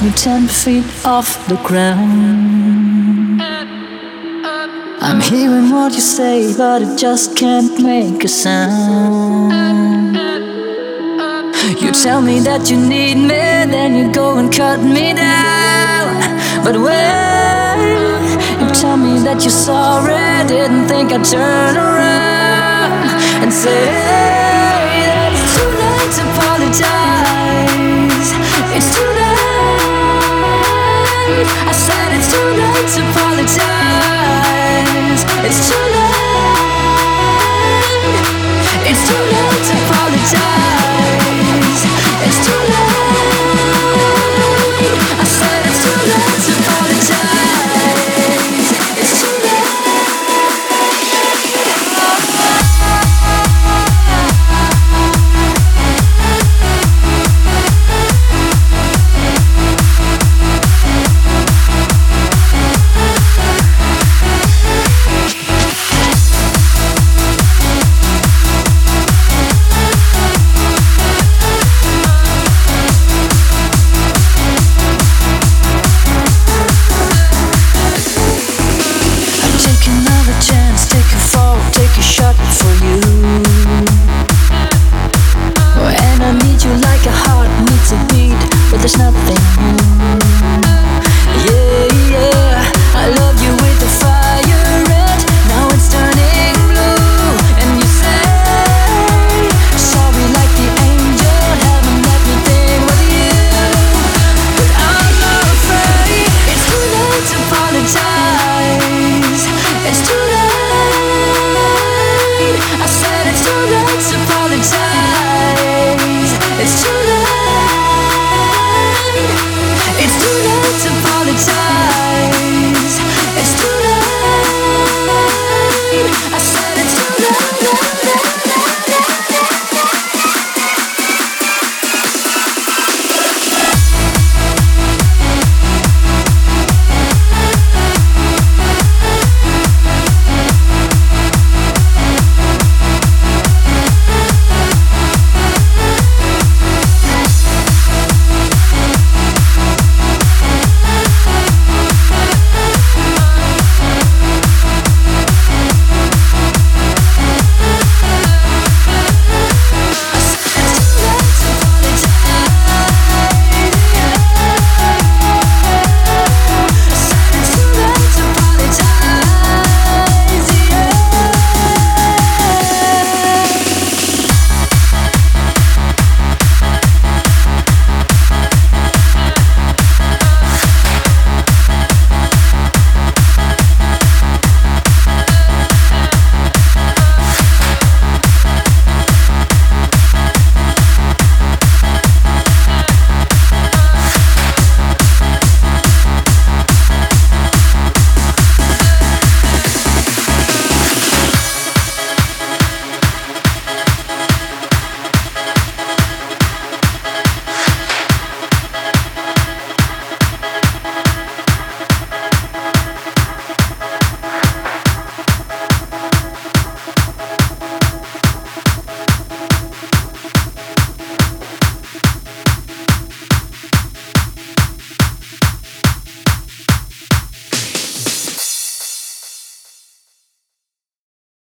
me 10 feet off the ground. I'm hearing what you say, but it just can't make a sound. You tell me that you need me, then you go and cut me down. But when you tell me that you're sorry, didn't think I'd turn around and say that it's too late to apologize. It's too late. I said it's too late to apologize. It's too late. It's too late to apologize. It's too late.